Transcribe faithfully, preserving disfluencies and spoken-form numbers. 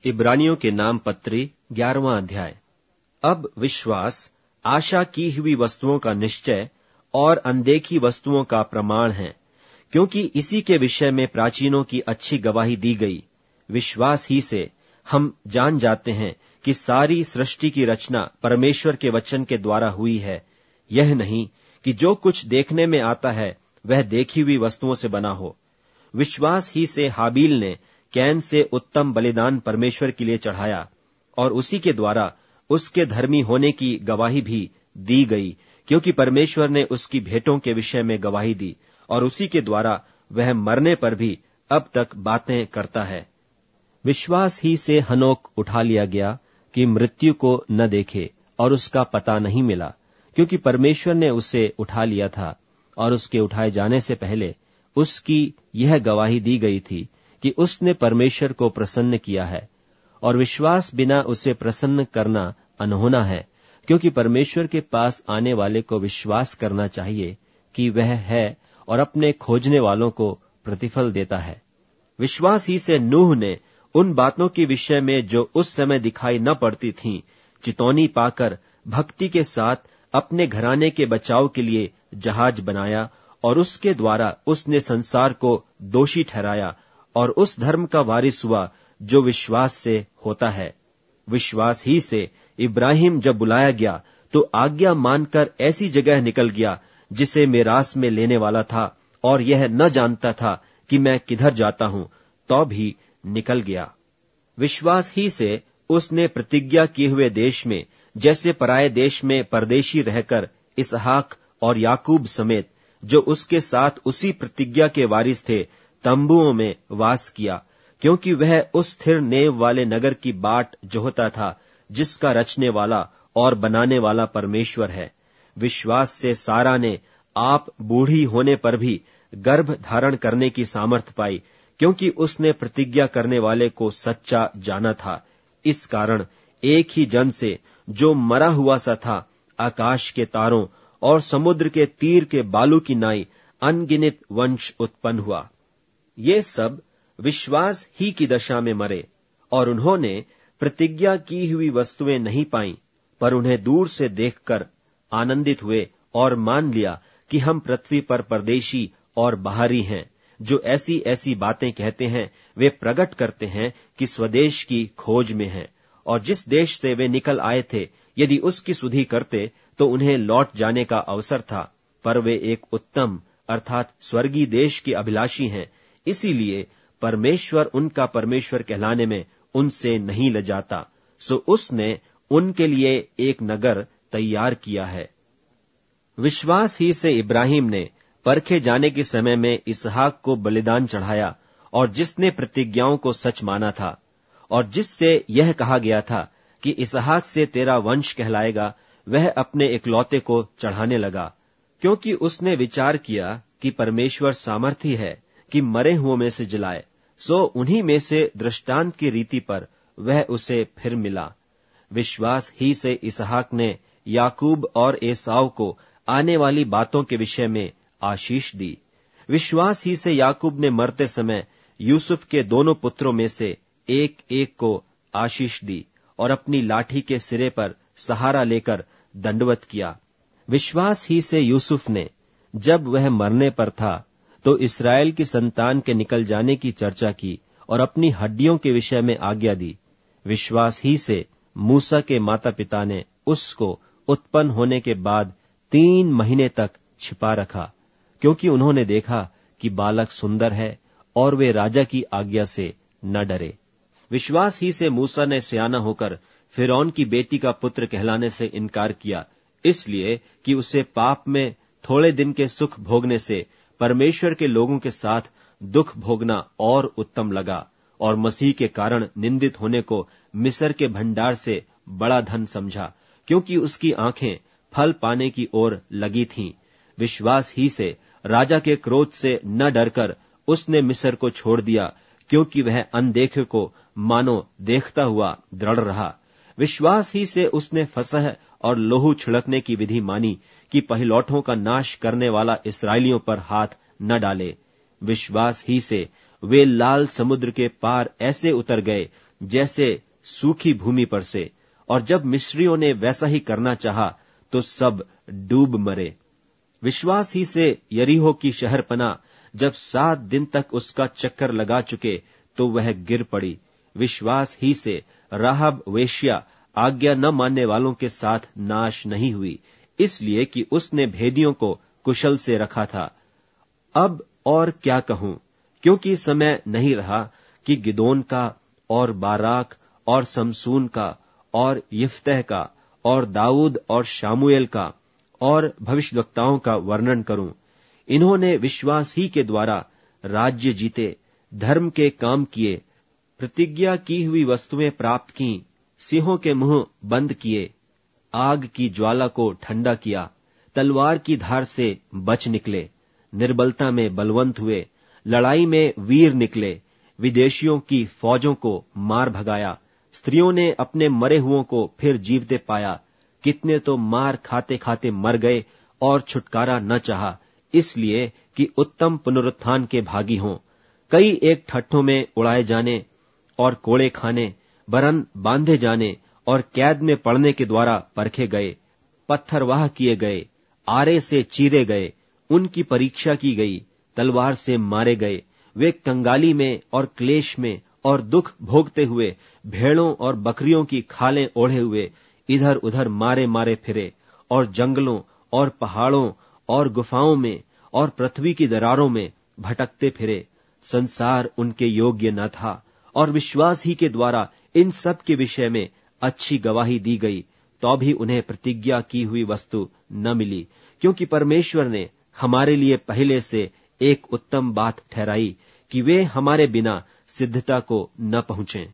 इब्रानियों के नाम पत्री ग्यारहवां अध्याय। अब विश्वास आशा की हुई वस्तुओं का निश्चय और अनदेखी वस्तुओं का प्रमाण है, क्योंकि इसी के विषय में प्राचीनों की अच्छी गवाही दी गई। विश्वास ही से हम जान जाते हैं कि सारी सृष्टि की रचना परमेश्वर के वचन के द्वारा हुई है। यह नहीं कि जो कुछ देखने में आता है वह देखी हुई वस्तुओं से बना हो। विश्वास ही से हाबील ने कैन से उत्तम बलिदान परमेश्वर के लिए चढ़ाया, और उसी के द्वारा उसके धर्मी होने की गवाही भी दी गई, क्योंकि परमेश्वर ने उसकी भेंटों के विषय में गवाही दी, और उसी के द्वारा वह मरने पर भी अब तक बातें करता है। विश्वास ही से हनोक उठा लिया गया कि मृत्यु को न देखे, और उसका पता नहीं मिला, क्योंकि परमेश्वर ने उसे उठा लिया था, और उसके उठाए जाने से पहले उसकी यह गवाही दी गई थी कि उसने परमेश्वर को प्रसन्न किया है। और विश्वास बिना उसे प्रसन्न करना अनहोना है, क्योंकि परमेश्वर के पास आने वाले को विश्वास करना चाहिए कि वह है, और अपने खोजने वालों को प्रतिफल देता है। विश्वास ही से नूह ने उन बातों के विषय में जो उस समय दिखाई न पड़ती थीं, चितौनी पाकर भक्ति के साथ अपने घराने के बचाव के लिए जहाज बनाया, और उसके द्वारा उसने संसार को दोषी ठहराया, और उस धर्म का वारिस हुआ जो विश्वास से होता है। विश्वास ही से इब्राहिम जब बुलाया गया तो आज्ञा मानकर ऐसी जगह निकल गया जिसे मेरास में लेने वाला था, और यह न जानता था कि मैं किधर जाता हूं, तो भी निकल गया। विश्वास ही से उसने प्रतिज्ञा किए हुए देश में, जैसे पराये देश में परदेशी रहकर, इसहाक और याकूब समेत जो उसके साथ उसी प्रतिज्ञा के वारिस थे, तंबुओं में वास किया, क्योंकि वह उस स्थिर नेव वाले नगर की बाट जोहता था, जिसका रचने वाला और बनाने वाला परमेश्वर है। विश्वास से सारा ने आप बूढ़ी होने पर भी गर्भ धारण करने की सामर्थ पाई, क्योंकि उसने प्रतिज्ञा करने वाले को सच्चा जाना था। इस कारण एक ही जन से, जो मरा हुआ सा था, आकाश के तारों और समुद्र के तीर के बालू की नाई अनगिनत वंश उत्पन्न हुआ। ये सब विश्वास ही की दशा में मरे, और उन्होंने प्रतिज्ञा की हुई वस्तुएं नहीं पाईं, पर उन्हें दूर से देखकर आनंदित हुए और मान लिया कि हम पृथ्वी पर परदेशी और बाहरी हैं। जो ऐसी ऐसी बातें कहते हैं वे प्रकट करते हैं कि स्वदेश की खोज में हैं, और जिस देश से वे निकल आए थे यदि उसकी सुधि करते तो उन्हें लौट जाने का अवसर था, पर वे एक उत्तम अर्थात स्वर्गीय देश के अभिलाषी हैं। इसीलिए परमेश्वर उनका परमेश्वर कहलाने में उनसे नहीं लजाता, सो उसने उनके लिए एक नगर तैयार किया है। विश्वास ही से इब्राहिम ने परखे जाने के समय में इसहाक को बलिदान चढ़ाया, और जिसने प्रतिज्ञाओं को सच माना था, और जिससे यह कहा गया था कि इसहाक से तेरा वंश कहलाएगा, वह अपने इकलौते को चढ़ाने लगा, क्योंकि उसने विचार किया कि परमेश्वर सामर्थी है कि मरे हुओं में से जिलाए। सो उन्हीं में से दृष्टांत की रीति पर वह उसे फिर मिला। विश्वास ही से इसहाक ने याकूब और एसाव को आने वाली बातों के विषय में आशीष दी। विश्वास ही से याकूब ने मरते समय यूसुफ के दोनों पुत्रों में से एक एक को आशीष दी, और अपनी लाठी के सिरे पर सहारा लेकर दंडवत किया। विश्वास ही से यूसुफ ने, जब वह मरने पर था, तो इस्राएल की संतान के निकल जाने की चर्चा की, और अपनी हड्डियों के विषय में आज्ञा दी। विश्वास ही से मूसा के माता पिता ने उसको उत्पन्न होने के बाद तीन महीने तक छिपा रखा, क्योंकि उन्होंने देखा कि बालक सुंदर है, और वे राजा की आज्ञा से न डरे। विश्वास ही से मूसा ने सियाना होकर फिरौन की बेटी का पुत्र कहलाने से इनकार किया, इसलिए कि उसे पाप में थोड़े दिन के सुख भोगने से परमेश्वर के लोगों के साथ दुख भोगना और उत्तम लगा, और मसीह के कारण निंदित होने को मिस्र के भंडार से बड़ा धन समझा, क्योंकि उसकी आंखें फल पाने की ओर लगी थीं। विश्वास ही से राजा के क्रोध से न डरकर उसने मिस्र को छोड़ दिया, क्योंकि वह अनदेखे को मानो देखता हुआ दृढ़ रहा। विश्वास ही से उसने फसह और लोहू छिड़कने की विधि मानी कि पहिलौठों का नाश करने वाला इस्राएलियों पर हाथ न डाले। विश्वास ही से वे लाल समुद्र के पार ऐसे उतर गए जैसे सूखी भूमि पर से, और जब मिस्रियों ने वैसा ही करना चाहा तो सब डूब मरे। विश्वास ही से यरीहो की शहरपनाह जब सात दिन तक उसका चक्कर लगा चुके तो वह गिर पड़ी। विश्वास ही से राहब वेश्या आज्ञा न मानने वालों के साथ नाश नहीं हुई, इसलिए कि उसने भेदियों को कुशल से रखा था। अब और क्या कहूं, क्योंकि समय नहीं रहा कि गिदोन का और बाराक और समसून का और यिफ्तह का और दाऊद और शामुएल का और भविष्यद्वक्ताओं का वर्णन करूं। इन्होंने विश्वास ही के द्वारा राज्य जीते, धर्म के काम किए, प्रतिज्ञा की हुई वस्तुएं प्राप्त की, सिंहों के मुंह बंद किए, आग की ज्वाला को ठंडा किया, तलवार की धार से बच निकले, निर्बलता में बलवंत हुए, लड़ाई में वीर निकले, विदेशियों की फौजों को मार भगाया, स्त्रियों ने अपने मरे हुओं को फिर जीवते पाया, कितने तो मार खाते खाते मर गए और छुटकारा न चाहा, इसलिए कि उत्तम पुनरुत्थान के भागी हों। कई एक ठट्ठों में उड़ाए जाने और कोड़े खाने, बरन बांधे जाने और कैद में पड़ने के द्वारा परखे गए, पत्थरवाह किए गए, आरे से चीरे गए, उनकी परीक्षा की गई, तलवार से मारे गए। वे कंगाली में और क्लेश में और दुख भोगते हुए, भेड़ों और बकरियों की खालें ओढ़े हुए इधर उधर मारे मारे फिरे, और जंगलों और पहाड़ों और गुफाओं में और पृथ्वी की दरारों में भटकते फिरे। संसार उनके योग्य न था, और विश्वास ही के द्वारा इन सब के विषय में अच्छी गवाही दी गई, तो भी उन्हें प्रतिज्ञा की हुई वस्तु न मिली, क्योंकि परमेश्वर ने हमारे लिए पहले से एक उत्तम बात ठहराई कि वे हमारे बिना सिद्धता को न पहुंचे।